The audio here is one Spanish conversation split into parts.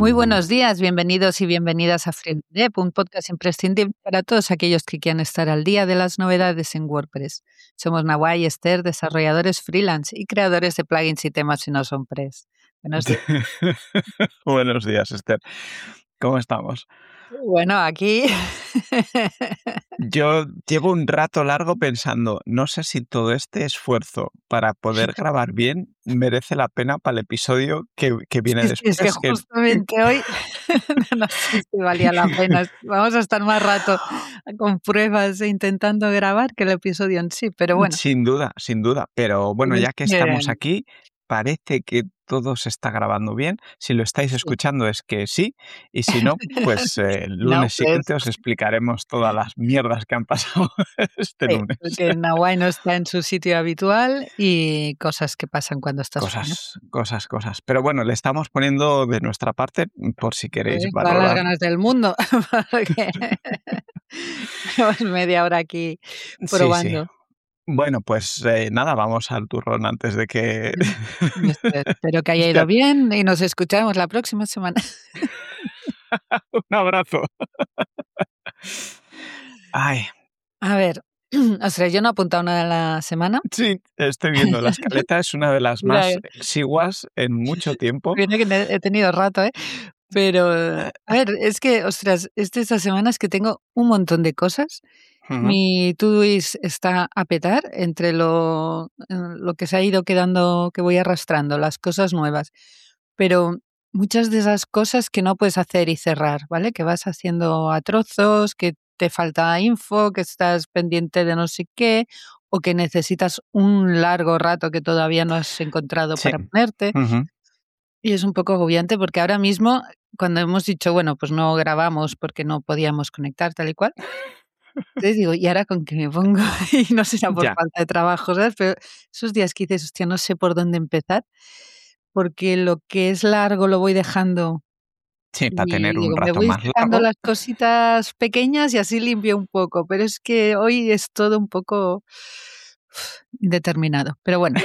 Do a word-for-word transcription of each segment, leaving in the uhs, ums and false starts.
Muy buenos días, bienvenidos y bienvenidas a FreeDev, un podcast imprescindible para todos aquellos que quieran estar al día de las novedades en WordPress. Somos Nawai y Esther, desarrolladores freelance y creadores de plugins y temas si no son press. Buenos días. Buenos días, Esther. ¿Cómo estamos? Bueno, aquí... Yo llevo un rato largo pensando, no sé si todo este esfuerzo para poder grabar bien merece la pena para el episodio que, que viene es, después. es que justamente hoy no sé si valía la pena. Vamos a estar más rato con pruebas e intentando grabar que el episodio en sí, pero bueno. Sin duda, sin duda. Pero bueno, ya que estamos aquí, parece que todo se está grabando bien. Si lo estáis Sí. escuchando es que sí, y si no, pues eh, el lunes No, pues... siguiente os explicaremos todas las mierdas que han pasado este Sí, lunes. porque Nawai no está en su sitio habitual y cosas que pasan cuando estás fuera. Cosas, cosas, cosas. Pero bueno, le estamos poniendo de nuestra parte por si queréis Joder, todas las valorar. ganas del mundo, porque llevamos media hora aquí Sí, sí. probando. Bueno, pues eh, nada, vamos al turrón antes de que... Mm, Espero que haya Hostia, ido bien y nos escuchamos la próxima semana. un abrazo. Ay, A ver, ostras, yo no he apuntado nada de la semana. sí, estoy viendo. La escaleta es una de las Mira, más exiguas en mucho tiempo. viene que ne- he tenido rato, ¿eh? Pero, a ver, es que, ostras, es de estas semanas que tengo un montón de cosas. Ujú. Mi to-do-list está a petar entre lo, eh, lo que se ha ido quedando, que voy arrastrando, las cosas nuevas. Pero muchas de esas cosas que no puedes hacer y cerrar, ¿vale? Que vas haciendo a trozos, que te falta info, que estás pendiente de no sé qué, o que necesitas un largo rato que todavía no has encontrado Sí. para ponerte. Ujú. Y es un poco agobiante porque ahora mismo, cuando hemos dicho, bueno, pues no grabamos porque no podíamos conectar tal y cual, entonces digo, ¿y ahora con qué me pongo? Y no será por Ya. falta de trabajo, ¿sabes? Pero esos días que dices, hostia, no sé por dónde empezar, porque lo que es largo lo voy dejando Sí, para tener y un digo, me rato voy más sacando largo. las cositas pequeñas y así limpio un poco, pero es que hoy es todo un poco indeterminado. Pero bueno,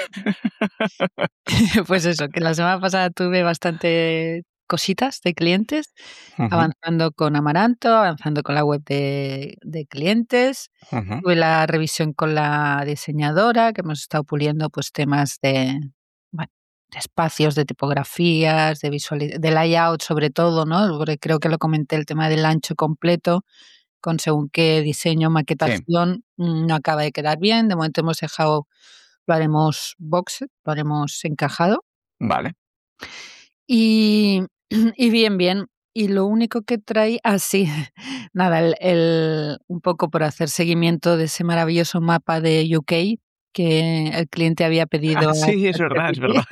pues eso, que la semana pasada tuve bastante cositas de clientes, Ujú, avanzando con Amaranto, avanzando con la web de, de clientes. ujú. Tuve la revisión con la diseñadora, que hemos estado puliendo pues temas de, bueno, de espacios, de tipografías, de visuali- de layout sobre todo, ¿no? Porque creo que lo comenté, el tema del ancho completo, con según qué diseño, Sí, maquetación, mm, no acaba de quedar bien. De momento hemos dejado, lo haremos boxed, lo haremos encajado. vale. Y, y bien, bien. Y lo único que traí, ah, sí, nada, el, el- un poco por hacer seguimiento de ese maravilloso mapa de U K que el cliente había Ah, pedido a sí, es verdad, es verdad. ChatGPT.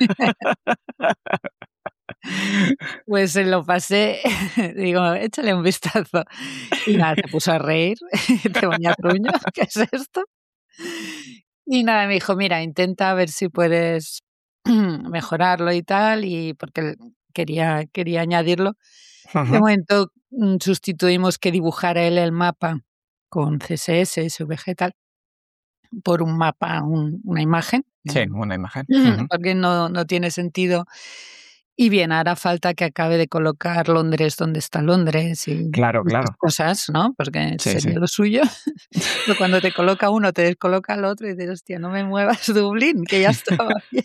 Pues se lo pasé, digo, échale un vistazo. Y nada, se puso a reír, te ponía truño, ¿qué es esto? Y nada, me dijo, mira, intenta ver si puedes mejorarlo y tal, y porque él quería, quería añadirlo. De Ujú. momento, mm, sustituimos que dibujara él el mapa con C S S, S V G tal, por un mapa, un- una imagen, Sí, mm, una imagen. Ujú. porque no, no tiene sentido. Y bien, hará falta que acabe de colocar Londres donde está Londres y Claro, estas claro. cosas, ¿no? Porque Sí, sí. sería lo suyo. Pero cuando te coloca uno, te descoloca el otro y dices, hostia, no me muevas Dublín, que ya estaba bien.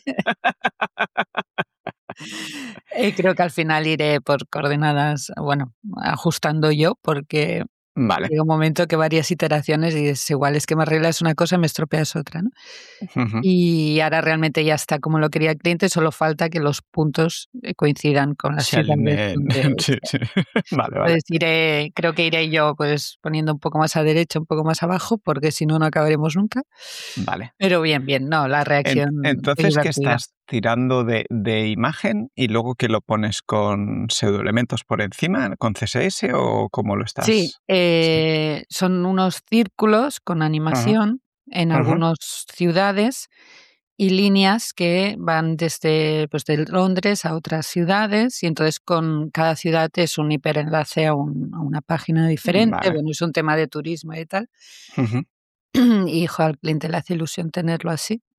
Eh, creo que al final iré por coordenadas, bueno, ajustando yo, porque Vale. llega un momento que varias iteraciones y es igual, es que me arreglas una cosa, me estropeas otra, ¿no? Ujú. Y ahora realmente ya está como lo quería el cliente, solo falta que los puntos eh, coincidan con las Se ciudades alineen. donde Sí, sí. Vale, vale. entonces iré, creo que iré yo pues poniendo un poco más a derecha, un poco más abajo, porque si no, no acabaremos nunca. Vale. Pero bien, bien, no, la En- reacción es entonces, ¿qué divertida. estás tirando de, de imagen y luego que lo pones con pseudoelementos por encima, con C S S o cómo lo Sí, estás? Sí. eh, son unos círculos con Ujú, animación en ujú. algunas ciudades y líneas que van desde, pues, de Londres a otras ciudades y entonces con cada ciudad es un hiperenlace a, un- a una página diferente. Vale. Bueno, es un tema de turismo y tal. Ujú. Y hijo, al cliente le hace ilusión tenerlo así.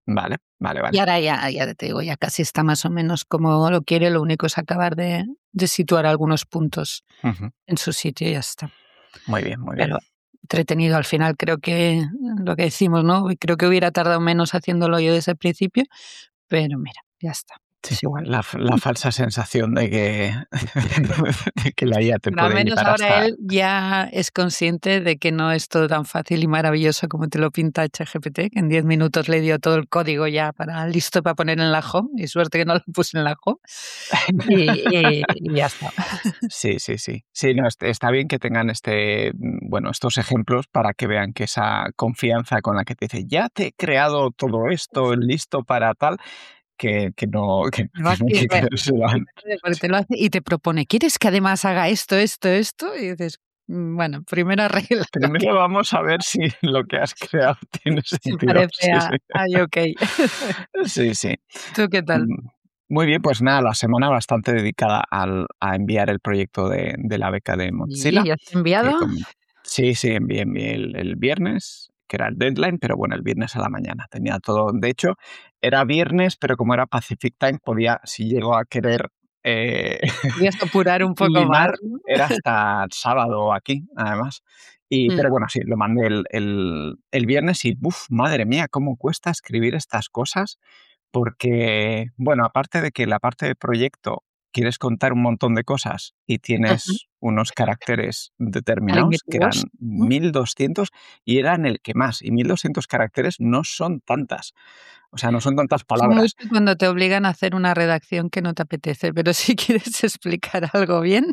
Vale, vale, Y vale. ahora ya, ya te digo, ya casi está más o menos como lo quiere, lo único es acabar de, de situar algunos puntos Ujú. en su sitio y ya está. Muy bien, muy bien. Pero entretenido al final, creo que lo que decimos, ¿no? Creo que hubiera tardado menos haciéndolo yo desde el principio, pero mira, ya está. Sí, Es igual. la, f- la falsa sensación de que, de que la I A te Pero al puede menos llevar ahora hasta... él ya es consciente de que no es todo tan fácil y maravilloso como te lo pinta ChatGPT, que en diez minutos le dio todo el código ya para listo para poner en la home, y suerte que no lo puse en la home, y, y- y ya está. Sí, sí, sí. Sí, no, est- está bien que tengan este, mm, bueno, estos ejemplos para que vean que esa confianza con la que te dice, ya te he creado todo esto, listo para tal, que, que no, que, No, que no hay aquí que re- creérselo antes. porque te lo hace y te propone, ¿quieres que además haga esto, esto, esto? Y dices, "Mm, bueno, primero arregla lo que Primero vamos a ver si lo que has creado tiene se sentido. parece Sí, a, sí. a UK". Sí, sí. ¿Tú qué tal? Mm, Muy bien, pues nada, la semana bastante dedicada al, a enviar el proyecto de, de la beca de ¿Y Mozilla, ya te he que enviado? comen- sí, sí, envié, envié el, el viernes, que era el deadline, pero bueno, el viernes a la mañana tenía todo. De hecho, era viernes, pero como era Pacific Time, podía, si llego a querer eh, Podías apurar un poco más, limar, ¿no? era hasta sábado aquí, además. Y, Mm, pero bueno, sí, lo mandé el, el, el viernes y, uff, madre mía, cómo cuesta escribir estas cosas porque, bueno, aparte de que la parte de proyecto quieres contar un montón de cosas y ujú. tienes unos caracteres determinados, que Limitados, eran ¿no? mil doscientos y eran el que más, y mil doscientos caracteres no son tantas, o sea, no son tantas Es mucho palabras. cuando te obligan a hacer una redacción que no te apetece, pero si quieres explicar algo bien,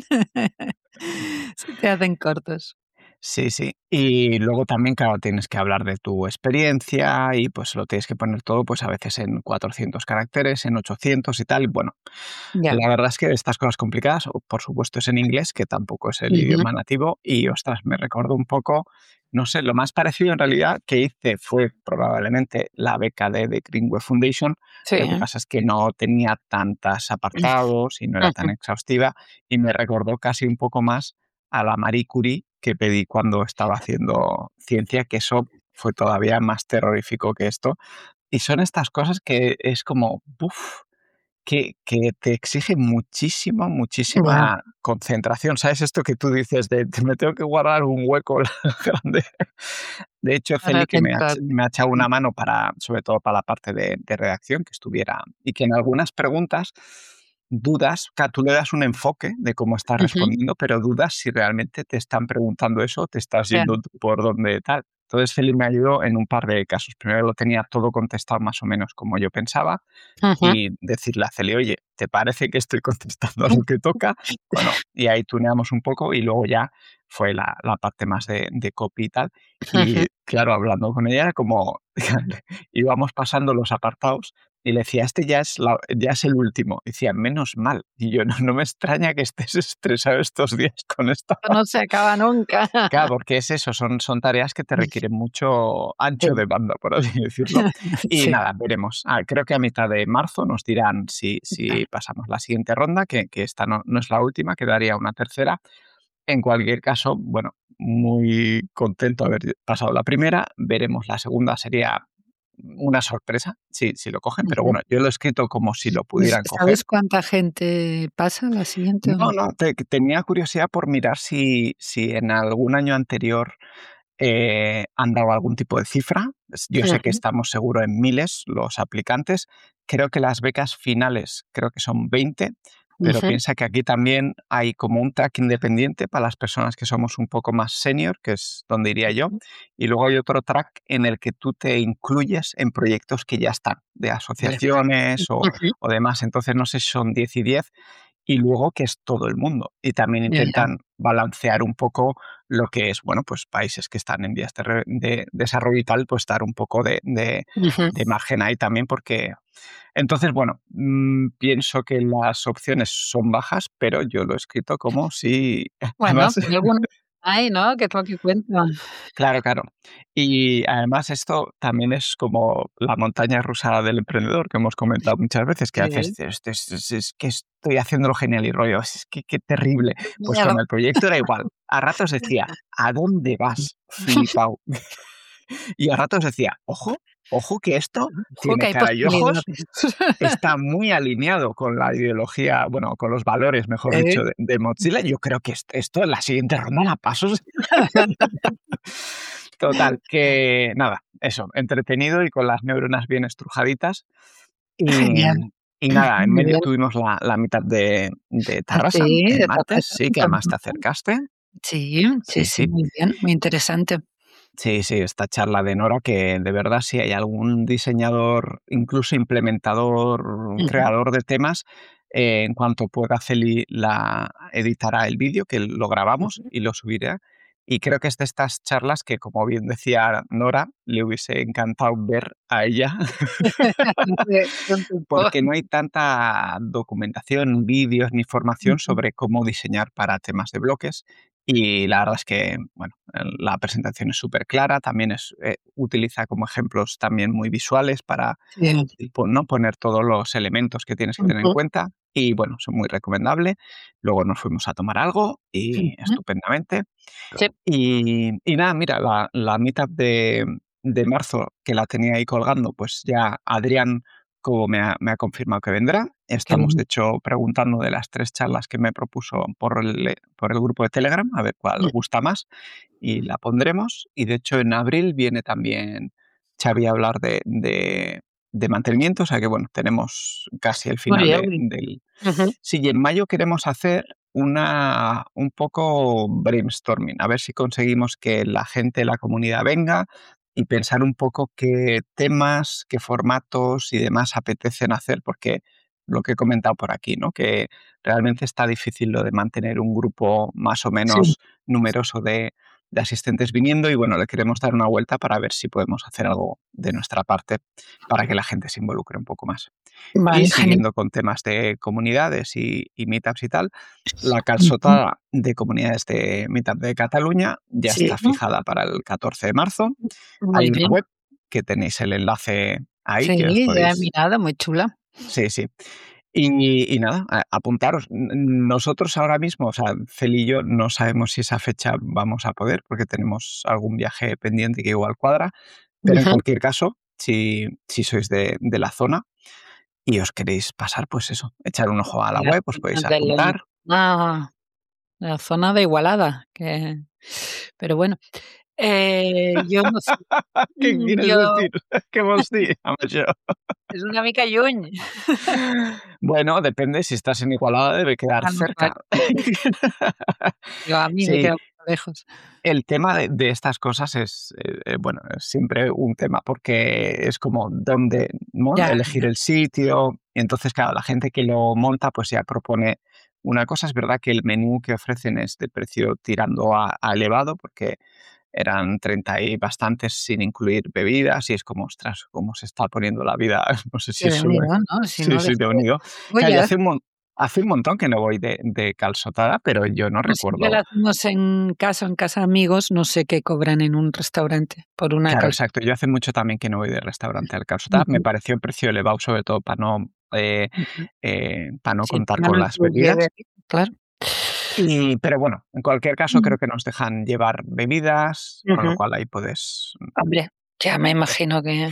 se te hacen cortos. Sí, sí. Y luego también, claro, tienes que hablar de tu experiencia y pues lo tienes que poner todo, pues a veces en cuatrocientos caracteres, en ochocientos y tal. Y bueno, Ya. la verdad es que estas cosas complicadas, o por supuesto es en inglés, que tampoco es el Ujú. idioma nativo, y ostras, me recordó un poco, no sé, lo más parecido en realidad que hice fue probablemente la beca de The Greenway Foundation. Sí. Lo que pasa es que no tenía tantos apartados y no era tan Ujú. exhaustiva, y me recordó casi un poco más a la Marie Curie que pedí cuando estaba haciendo ciencia, que eso fue todavía más terrorífico que esto. Y son estas cosas que es como, ¡buf! Que, que te exige muchísima, Ya. muchísima concentración. ¿Sabes esto que tú dices de "Te- me tengo que guardar un hueco grande"? De hecho, Para Celi, que me ha, centrar. ech- me ha echado una mano para, sobre todo para la parte de, de redacción, que estuviera, y que en algunas preguntas dudas, claro, tú le das un enfoque de cómo estás Ujú. respondiendo, pero dudas si realmente te están preguntando eso o te estás Ya. yendo tú por donde tal. Entonces, Celi me ayudó en un par de casos. Primero lo tenía todo contestado más o menos como yo pensaba Ujú. y decirle a Celi, oye, ¿te parece que estoy contestando a lo que toca? Bueno, y ahí tuneamos un poco y luego ya fue la, la parte más de, de copy y tal. Ujú. Y claro, hablando con ella era como, íbamos pasando los apartados y le decía, este ya es, la, ya es el último. Y decía, menos mal. Y yo, no, no me extraña que estés estresado estos días con esto. Esto no se acaba nunca. Claro, porque es eso, son, son tareas que te requieren mucho ancho Sí. de banda, por así decirlo. Y Sí. nada, veremos. Ah, creo que a mitad de marzo nos dirán si, si pasamos la siguiente ronda, que, que esta no, no es la última, quedaría una tercera. En cualquier caso, bueno, muy contento de haber pasado la primera. Veremos la segunda, sería una sorpresa si, si lo cogen, pero Ujú. bueno, yo lo he escrito como si lo Pues, pudieran coger. ¿sabes cuánta gente pasa a la siguiente o No, no? no, te- tenía curiosidad por mirar si, si en algún año anterior eh, han dado algún tipo de cifra. Es- Yo sé que Ujú. estamos seguro en miles los aplicantes. Creo que las becas finales creo que son veinte, pero Ujú. piensa que aquí también hay como un track independiente para las personas que somos un poco más senior, que es donde iría yo, y luego hay otro track en el que tú te incluyes en proyectos que ya están, de Vale. asociaciones o, Ujú. o demás. Entonces no sé si son diez y diez y luego que es todo el mundo. Y también Ya, ya. intentan balancear un poco lo que es, bueno, pues países que están en vías de, re- de desarrollo y tal, pues dar un poco de, de- Ujú. de margen ahí también, porque entonces, bueno, mm, pienso que las opciones son bajas, pero yo lo he escrito como si, Bueno, además, pero alguna hay, ¿no? Que es lo que cuenta. claro, claro. Y además esto también es como la montaña rusa del emprendedor que hemos comentado muchas veces, que a veces Sí. dices, "Este es, es- es que estoy haciéndolo genial y rollo, es que qué terrible". Pues con Miedo. el proyecto era igual. A ratos decía, ¿a dónde vas, flipao? Y a ratos decía, ojo, Ojo que esto Ojo que tiene hay cara y ojos, posibilidades. está muy alineado con la ideología, bueno, con los valores, mejor Sí. dicho, de, de Mozilla. Yo creo que est- esto en la siguiente ronda la paso. Total, que nada, eso, entretenido y con las neuronas bien estrujaditas. Y, Genial. y nada, en Muy medio bien. tuvimos la, la mitad de, de Ah, Tarrasa sí, el de martes, Tarrasa. sí, que además te acercaste. Sí, sí, Sí, sí, sí, muy bien, muy interesante. sí, sí, esta charla de Nora que de verdad si hay algún diseñador, incluso implementador, Ujú. creador de temas, eh, en cuanto pueda Celi la editará el vídeo, que lo grabamos Ujú. y lo subiré. Y creo que es de estas charlas que, como bien decía Nora, le hubiese encantado ver a ella, porque no hay tanta documentación, vídeos ni formación Ujú. sobre cómo diseñar para temas de bloques. Y la verdad es que, bueno, el- la presentación es súper clara, también es, eh, utiliza como ejemplos también muy visuales para Sí. po- ¿no? poner todos los elementos que tienes que tener en Ujú. cuenta. Y bueno, son muy recomendable. Luego nos fuimos a tomar algo y Ujú. estupendamente. Sí. Y, y nada, mira, la, la meetup de, de marzo que la tenía ahí colgando, pues ya Adrián como me ha, me ha confirmado que vendrá. Qué Estamos, de bien. hecho, preguntando de las tres charlas que me propuso por el, por el grupo de Telegram, a ver cuál Ujú. gusta más, y la pondremos. Y de hecho, en abril viene también Xavi a hablar de, de, de mantenimiento, o sea que bueno, tenemos casi el Muy final bien, de- muy del... ujú. Sí, y en mayo queremos hacer una, un poco brainstorming, a ver si conseguimos que la gente de la comunidad venga y pensar un poco qué temas, qué formatos y demás apetecen hacer, porque lo que he comentado por aquí, ¿no? Que realmente está difícil lo de mantener un grupo más o Sí. menos numeroso de, de asistentes viniendo y bueno, le queremos dar una vuelta para ver si podemos hacer algo de nuestra parte para que la gente se involucre un poco más. Y Vale, genial. siguiendo con temas de comunidades y, y meetups y tal, la Ujú. calçotada de comunidades de Meetup de Cataluña ya Sí, está fijada para el catorce de marzo. Hay muy una bien. web que tenéis el enlace ahí Sí, que os ya he podéis... mirado, muy chula. Sí, sí. Y, y nada, a- apuntaros. N- Nosotros ahora mismo, o sea, Cel y yo no sabemos si esa fecha vamos a poder porque tenemos algún viaje pendiente que igual cuadra, pero en Ujú. cualquier caso, si, si sois de, de la zona y os queréis pasar, pues eso, echar un ojo a la La web, os zona podéis de la apuntar. ah, la zona de Igualada, que pero bueno, eh, yo no sé, ¿Qué quieres yo decir? ¿Qué vols dir amb això? és una mica lluny. Bueno, depende, si estás en Igualada debe quedar Ah, no, cerca. vale. Yo a mí me Sí, queda un poco lejos. el tema de, de estas cosas es, eh, eh, bueno, es siempre un tema porque es como dónde, ¿no? Ya, Elegir ya. el sitio. Y entonces, claro, la gente que lo monta pues ya propone una cosa. Es verdad que el menú que ofrecen es de precio tirando a, a elevado porque eran treinta y bastantes sin incluir bebidas y es como, ostras, cómo se está poniendo la vida. No sé si Qué de eso lo es. unido, ¿no? Si Sí, no, sí, de después unido. Claro, yo follas. hace un, mon- hace un montón que no voy de, de calzotada, pero yo no No, siempre lo recuerdo. hacemos en casa, en casa de amigos, no sé qué cobran en un restaurante por una Claro, calzada. exacto. Yo hace mucho también que no voy de restaurante al calçotada. Me Ujú, pareció el precio elevado, sobre todo para no, eh, ujú. eh, para no Sí, contar para con no las incluye bebidas. bebida, claro. Y, pero bueno, en cualquier caso Mm. creo que nos dejan llevar bebidas, con lo Ujú. cual ahí puedes... Hombre, ya me imagino que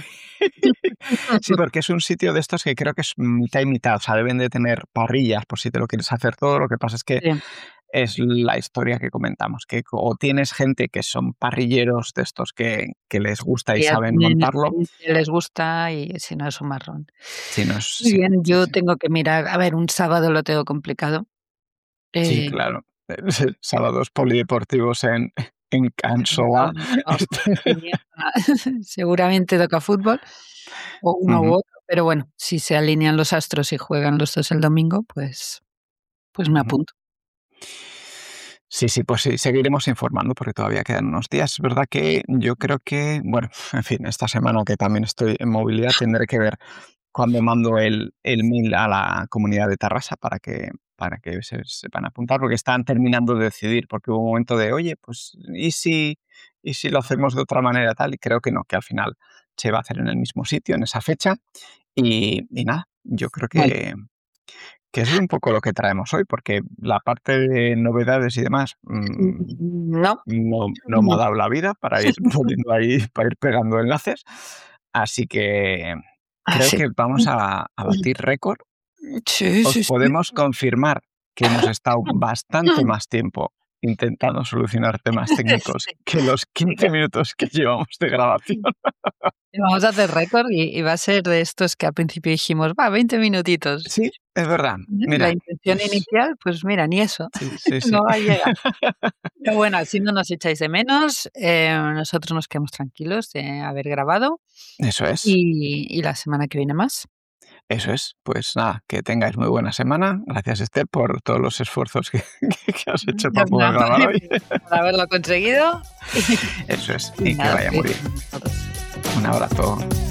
Sí, porque es un sitio de estos que creo que es mitad y mitad. O sea, deben de tener parrillas por si te lo quieres hacer todo. Lo que pasa es que sí, es la historia que comentamos, que o tienes gente que son parrilleros de estos que, que les gusta y que ya saben tienen montarlo, experiencia, les gusta y si no es un marrón. si no es... Muy Sí, bien, sí, yo sí. tengo que mirar, a ver, un sábado lo tengo complicado. Sí, Eh, claro. Sábados polideportivos en, en Can no, Solà. no, no, tenía seguramente toca fútbol o uno u Ujú, otro, pero bueno, si se alinean los astros y juegan los dos el domingo, pues pues me ujú. apunto. Sí, sí, pues sí, seguiremos informando porque todavía quedan unos días. Es verdad que yo creo que, bueno, en fin, esta semana que también estoy en movilidad tendré que ver cuando mando el, el mail a la comunidad de Tarrasa para que, para que se sepan apuntar, porque están terminando de decidir, porque hubo un momento de, oye, pues, ¿y si, y si lo hacemos de otra manera tal? Y creo que no, que al final se va a hacer en el mismo sitio, en esa fecha. Y, y nada, yo creo Bueno, que, que eso es un poco lo que traemos hoy, porque la parte de novedades y demás mm, no. no, no me ha dado la vida para ir poniendo ahí, para ir pegando enlaces. Así que creo Así. que vamos a, a batir récord. Sí, Os sí, sí. podemos confirmar que hemos estado bastante más tiempo intentando solucionar temas técnicos Sí, que los quince minutos que llevamos de grabación. y vamos a hacer récord y y va a ser de estos que al principio dijimos: "Va, veinte minutitos". Sí, es verdad. La Mira, intención pues inicial, pues mira, ni eso, sí, sí, sí. no va a llegar. Pero bueno, así no nos echáis de menos, eh, nosotros nos quedamos tranquilos de haber grabado Eso es, y y la semana que viene más. eso es. Pues nada, que tengáis muy buena semana. Gracias, Esther, por todos los esfuerzos que, que has hecho para poder Nada, grabar hoy. por haberlo conseguido Eso es, y y que nada, vaya muy felices bien. todos. Un abrazo.